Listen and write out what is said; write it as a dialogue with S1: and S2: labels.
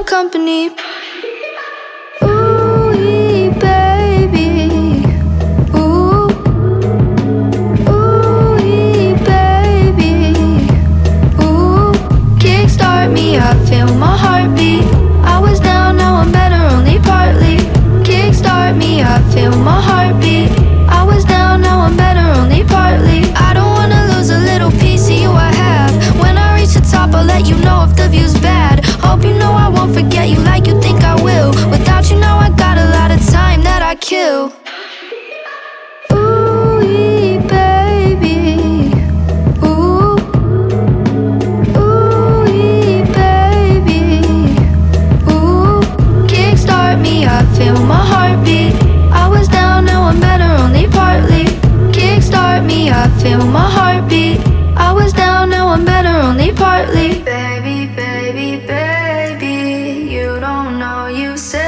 S1: company. Ooh, baby. Ooh, ooh, baby. Ooh, kickstart me, I feel my heartbeat. I was down, now I'm better, only partly. Kickstart me, I feel my heartbeat. I was down, now I'm better, only partly. I don't wanna lose a little piece of you I have. When I reach the top, I'll let you know if the view's bad. Hope you know I won't forget you like you think I will. Without you now I got a lot of time that I kill. Ooh, baby. Ooh, ooh, baby. Ooh, kickstart me, I feel my heartbeat. I was down, now I'm better, only partly. Kickstart me, I feel my heartbeat. I was down, now I'm better, only partly. Baby, baby, baby, you don't know you said